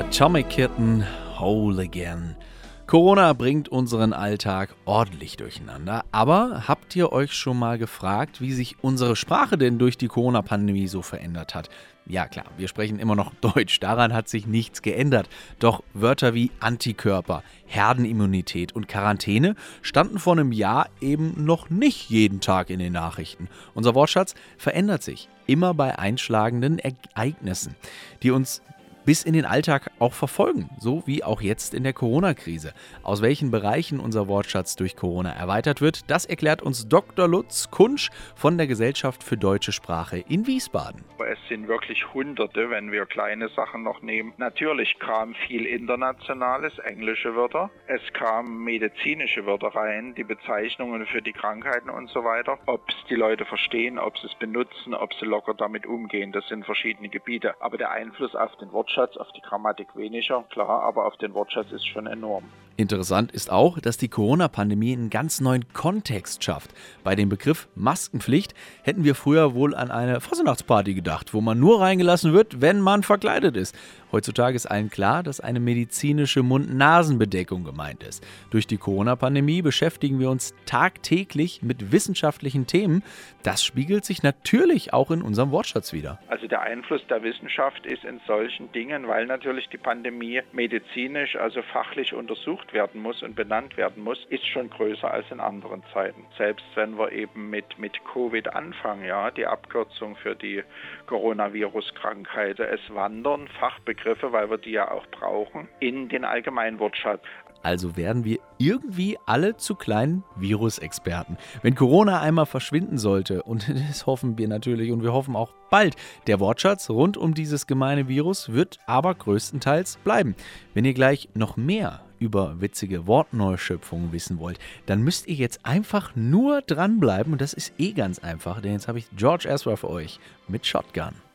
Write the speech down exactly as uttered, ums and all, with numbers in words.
Atomic Kitten, Whole Again. Corona bringt unseren Alltag ordentlich durcheinander, aber habt ihr euch schon mal gefragt, wie sich unsere Sprache denn durch die Corona-Pandemie so verändert hat? Ja klar, wir sprechen immer noch Deutsch, daran hat sich nichts geändert. Doch Wörter wie Antikörper, Herdenimmunität und Quarantäne standen vor einem Jahr eben noch nicht jeden Tag in den Nachrichten. Unser Wortschatz verändert sich, immer bei einschlagenden Ereignissen, die uns bis in den Alltag auch verfolgen, so wie auch jetzt in der Corona-Krise. Aus welchen Bereichen unser Wortschatz durch Corona erweitert wird, das erklärt uns Doktor Lutz Kunsch von der Gesellschaft für Deutsche Sprache in Wiesbaden. Es sind wirklich Hunderte, wenn wir kleine Sachen noch nehmen. Natürlich kam viel internationales, englische Wörter. Es kamen medizinische Wörter rein, die Bezeichnungen für die Krankheiten und so weiter. Ob es die Leute verstehen, ob sie es benutzen, ob sie locker damit umgehen, das sind verschiedene Gebiete. Aber der Einfluss auf den Wortschatz auf die Grammatik weniger, klar, aber auf den Wortschatz ist schon enorm. Interessant ist auch, dass die Corona-Pandemie einen ganz neuen Kontext schafft. Bei dem Begriff Maskenpflicht hätten wir früher wohl an eine Fastnachtsparty gedacht, wo man nur reingelassen wird, wenn man verkleidet ist. Heutzutage ist allen klar, dass eine medizinische Mund-Nasen-Bedeckung gemeint ist. Durch die Corona-Pandemie beschäftigen wir uns tagtäglich mit wissenschaftlichen Themen. Das spiegelt sich natürlich auch in unserem Wortschatz wider. Also der Einfluss der Wissenschaft ist in solchen Dingen, weil natürlich die Pandemie medizinisch, also fachlich untersucht werden muss und benannt werden muss, ist schon größer als in anderen Zeiten. Selbst wenn wir eben mit, mit Covid anfangen, ja, die Abkürzung für die Coronavirus-Krankheit, es wandern Fachbegriffe, weil wir die ja auch brauchen, in den Allgemeinwortschatz. Also werden wir irgendwie alle zu kleinen Virusexperten. Wenn Corona einmal verschwinden sollte, und das hoffen wir natürlich und wir hoffen auch bald, der Wortschatz rund um dieses gemeine Virus wird aber größtenteils bleiben. Wenn ihr gleich noch mehr über witzige Wortneuschöpfungen wissen wollt, dann müsst ihr jetzt einfach nur dranbleiben und das ist eh ganz einfach, denn jetzt habe ich George Ezra für euch mit Shotgun.